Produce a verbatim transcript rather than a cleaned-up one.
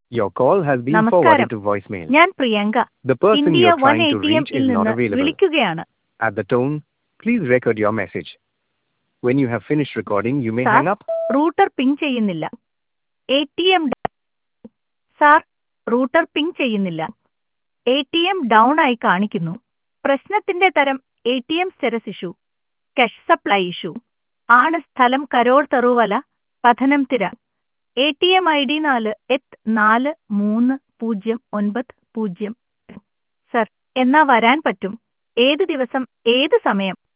Your call has been നമസ്കാരം. forwarded to voicemail. ഞാൻ Priyanka The person India you're one trying A to T M reach ഇൽ is not നിന്ന് available. വിളിക്കുകയാണ്. At the tone, please record your message. When you have finished recording, you may sir, hang up. Router ping ചെയ്യുന്നില്ല. A T M sir, router ping ചെയ്യുന്നില്ല. A T M down ആയി കാണിക്കുന്നു. പ്രശ്നത്തിന്റെ തരം A T M status issue, cash supply issue ആണ്. സ്ഥലം കരോൾ തറുവല, Pathanamthitta. A T M I D നാല് എട്ട് നാല് മൂന്ന് പൂജ്യം ഒൻപത് പൂജ്യം. സർ, എന്നാ വരാൻ പറ്റും? ഏത് ദിവസം, ഏത് സമയം?